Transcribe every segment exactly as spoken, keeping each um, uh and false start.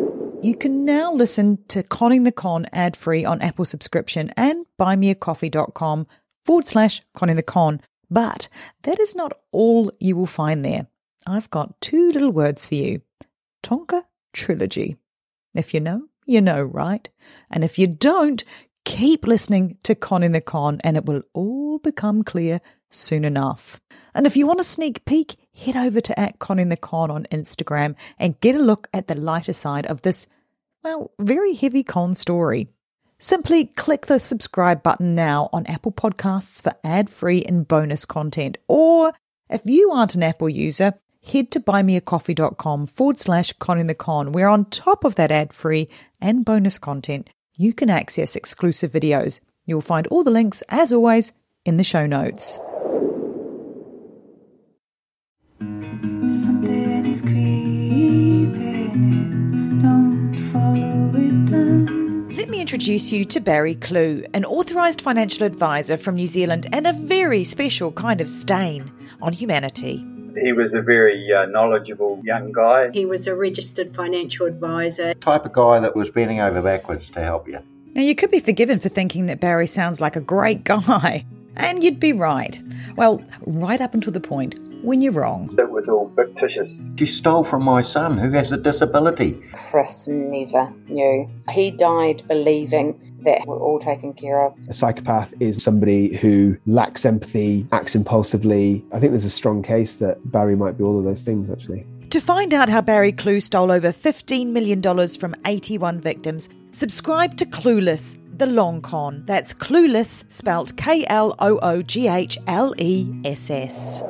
You can now listen to Conning the Con ad-free on Apple subscription and buymeacoffee.com forward slash Conning the Con. But that is not all you will find there. I've got two little words for you. Tonka Trilogy. If you know, you know, right? And if you don't, keep listening to Conning the Con and it will all become clear soon enough. And if you want a sneak peek, head over to at Conning the Con on Instagram and get a look at the lighter side of this, well, very heavy con story. Simply click the subscribe button now on Apple Podcasts for ad-free and bonus content. Or if you aren't an Apple user, head to buymeacoffee.com forward slash Conning the Con, where on top of that ad-free and bonus content, you can access exclusive videos. You'll find all the links, as always, in the show notes. Something is creeping in, don't follow it down. Let me introduce you to Barry Clew, an authorised financial advisor from New Zealand and a very special kind of stain on humanity. He was a very uh, knowledgeable young guy. He was a registered financial advisor. Type of guy that was bending over backwards to help you. Now, you could be forgiven for thinking that Barry sounds like a great guy, and you'd be right. Well, right up until the point when you're wrong. It was all fictitious. She stole from my son who has a disability. Chris never knew. He died believing that we're all taken care of. A psychopath is somebody who lacks empathy, acts impulsively. I think there's a strong case that Barry might be all of those things, actually. To find out how Barry Clew stole over fifteen million dollars from eighty-one victims, subscribe to Clueless, the long con. That's Clueless, spelt K L O O G H L E S S.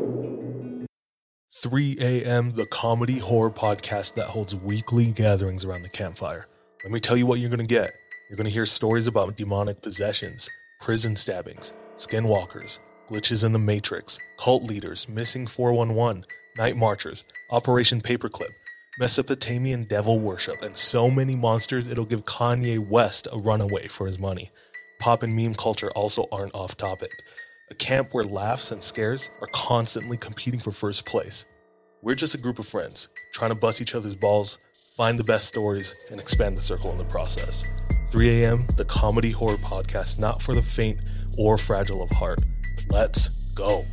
three a.m., the comedy horror podcast that holds weekly gatherings around the campfire. Let me tell you what you're going to get. You're going to hear stories about demonic possessions, prison stabbings, skinwalkers, glitches in the Matrix, cult leaders, missing four one one, night marchers, Operation Paperclip, Mesopotamian devil worship, and so many monsters it'll give Kanye West a runaway for his money. Pop and meme culture also aren't off topic. A camp where laughs and scares are constantly competing for first place. We're just a group of friends trying to bust each other's balls, find the best stories, and expand the circle in the process. three a.m., the comedy horror podcast, not for the faint or fragile of heart. Let's go.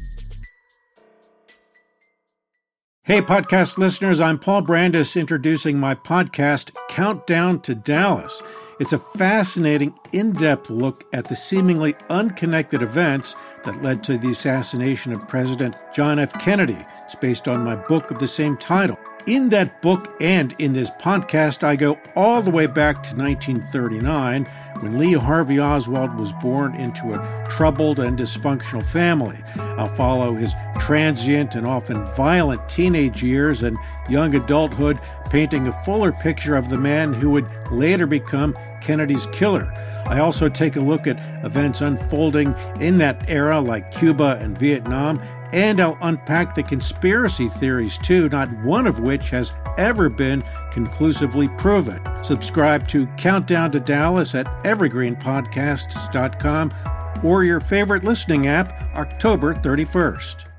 Hey, podcast listeners, I'm Paul Brandis introducing my podcast, Countdown to Dallas. It's a fascinating, in-depth look at the seemingly unconnected events that led to the assassination of President John F. Kennedy. It's based on my book of the same title. In that book and in this podcast, I go all the way back to nineteen thirty-nine, when Lee Harvey Oswald was born into a troubled and dysfunctional family. I'll follow his transient and often violent teenage years and young adulthood, painting a fuller picture of the man who would later become Kennedy's killer. I also take a look at events unfolding in that era, like Cuba and Vietnam, and I'll unpack the conspiracy theories too, not one of which has ever been conclusively proven. Subscribe to Countdown to Dallas at evergreen podcasts dot com or your favorite listening app, October thirty-first.